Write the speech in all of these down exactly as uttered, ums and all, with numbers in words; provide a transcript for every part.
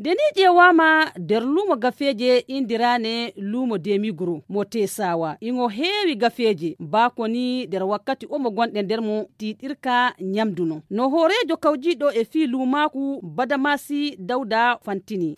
deni ƴewama nder lumo gafeje indirane lumo demiguro mo tesawa ingo heewi gafeje bakoni nder wakkati omo gonɗe nder mo tiɗirka nyamduno no horejo kawjiɗo e fi lumaku Badamasi Dawda Fantini.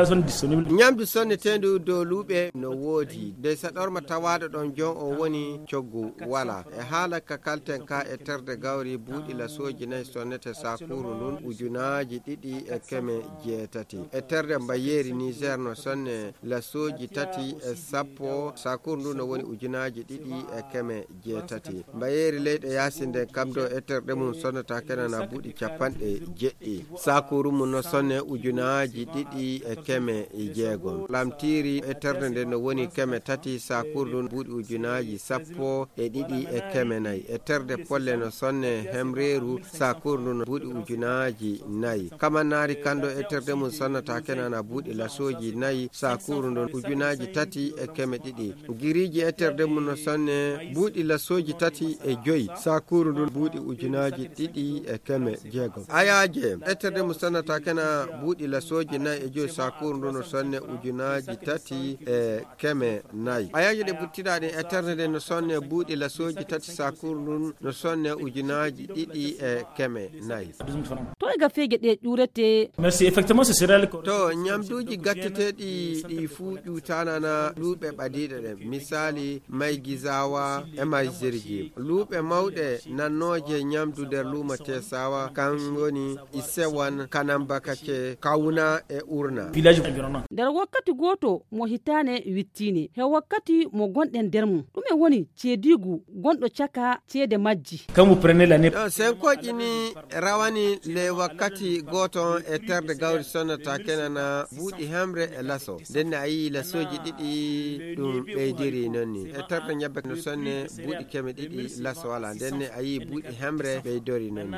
Nyamdu sonnetendu dow luuɓe no woodi de saɗorma tawaɗo ɗon jon o woni coggu wala e haala ka kalten ka e terde gawri buuɗi lasoji nayi sonnete sakuru ndun ujunaji ɗiɗi e keme jeetati e terde mbayeri Niger no sonne lasoji tati e sappo sakuru ndun no woni ujunaji ɗiɗi e keme jeetati mbayeri leyɗe yasinde kamdo e terde mum sonnata kenana buuɗi capanɗe jeɗɗi sakuru mum no sonne ujunaji ɗiɗi e keme jeegom lamtiri e terde nde no woni keme tati sakuru ndun buuɗi ujunaji sappo e ɗiɗi e keme nayi e terde polle no sonne hemreru sakuru ndun buuɗi ujunaji nayi kamannari kando e terde mum sonnata kenana buuɗi lasoji nayi sakuru ndun ujunaji tati e keme ɗiɗi giriji e terde mum no sonne buuɗi lasoji tati e joyi sakuru ndun buuɗi ujunaji ɗiɗi e keme jeegom ayaje e terde mum sonnata kena buuɗi lasoji nayi e joyi sakuru ndun no sonne ujunaji tati e keme nayi ayaje ɗe buttiɗaɗe e terde nde no sonne buuɗi lasoji tati sakuru ndun no sonne ujunaji ɗiɗi e keme nayi to e gafeje ɗe ƴurete merci effectivement c'est céréal to nyamduji gatteteɗi ɗi fuu ƴutanana luuɓe ɓadiɗe ɗen misali may gizawa e may zirgi luuɓe mawɗe nannoje nyamdu nder luuma tesawa kan woni isewan kanambakake kawna e urna nder wakkati goto mo hitane wittine he wakkati mo gonɗen nder mum ɗume woni ceedigu gonɗo caka ceede majji kamu prenez l'année senkoji ni rawani le wakkati goto e terde gawri sonnata kenana buuɗi hemre e laso ndenne a yii lasoji ɗiɗi ɗum ɓeydiri nonni e terde ñebbe no sonne buuɗi keme ɗiɗi laso wala ndenne a yii buuɗi hemre ɓeydori nonni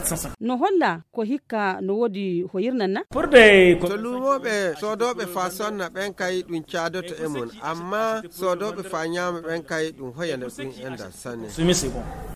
no holla ko hikka no wodi hoyirnan na to lumoɓe sodoɓe fa sonna ɓen kay ɗum caadoto e mun amma sodoɓe fa ñaama ɓen kay ɗum hoyana ɗum enda sanne